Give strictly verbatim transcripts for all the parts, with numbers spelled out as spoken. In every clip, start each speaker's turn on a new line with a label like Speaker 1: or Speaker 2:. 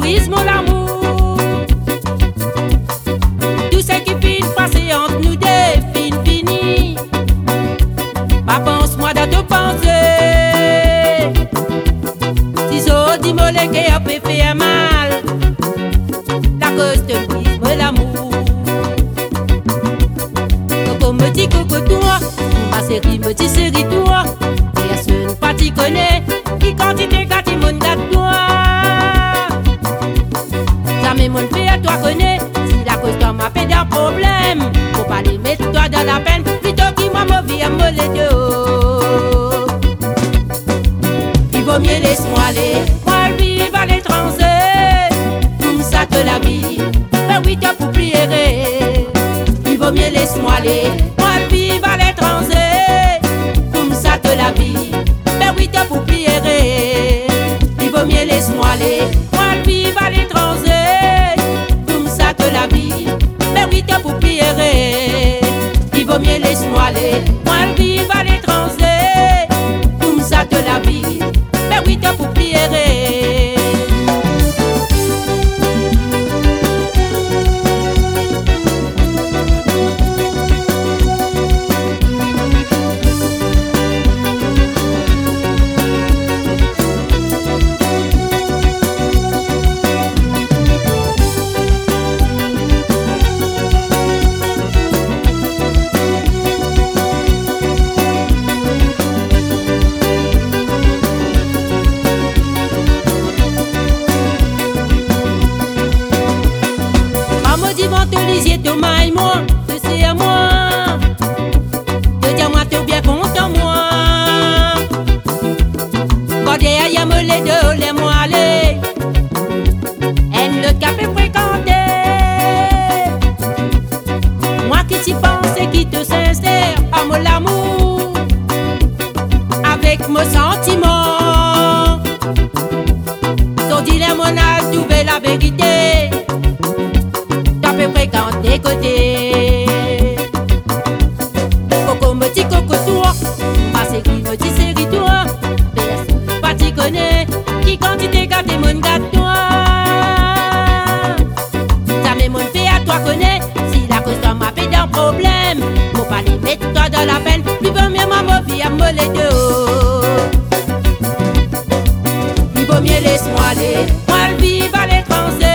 Speaker 1: brise mon amour. Tout ce qui finit passé entre nous deux, fin fini. Pas pense-moi dans te penser. Si ça dit moi le cœur peut faire mal, la cause te brise mon amour. Coco me dit coco toi, ma série me dit série toi. Personne pas t'y connaît, qui quantité gâte mon gâte toi. Jamais mon fait à toi connaît, si la cause toi m'a fait des problèmes. Faut pas les mettre toi dans la peine, plutôt qu'il m'a mauvais à me les deux. Il vaut mieux laisse-moi aller, moi vivre à l'étranger. Comme ça que la vie, ben oui t'as pour plier. Il vaut mieux laisse-moi aller, moi vivre à l'étranger. Comme ça que la vie, ben oui t'as pour plier. Il vaut mieux laisse-moi aller, moi vivre à l'étranger. Comme ça que la vie, ben oui t'as pour plier. Il vaut mieux laisse-moi aller, moi vivre à l'étranger. Comme ça que la vie, ben oui t'as pour plier. Thomas et moi, que c'est à moi de dire moi t'es bien content moi. Quand derrière me les deux, les moi aller, elle le café fréquenté. Moi qui t'y pense et qui te sincère à mon amour, avec mon sentiment. Ton dilemme on a trouvé la vérité. Fréquente tes côtés. Coco me dit coco toi, ma série me dit série toi. Personne pas t'y connaît, qui quantité gâte et mon gâte toi. Jamais mon fait à toi connaît, si la cause toi m'a fait d'un problème. Faut pas les mettre toi dans la peine, plus vaut mieux ma vie à me les deux. Il vaut mieux laisse-moi aller, moi le vivre à l'étranger.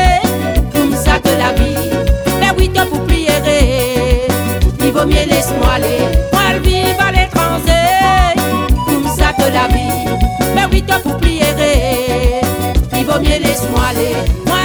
Speaker 1: Il vaut mieux laisse-moi aller, moi le vivre à l'étranger. Comme ça que la vie, ben oui t'as pour plier. Il vaut mieux laisse-moi aller, moi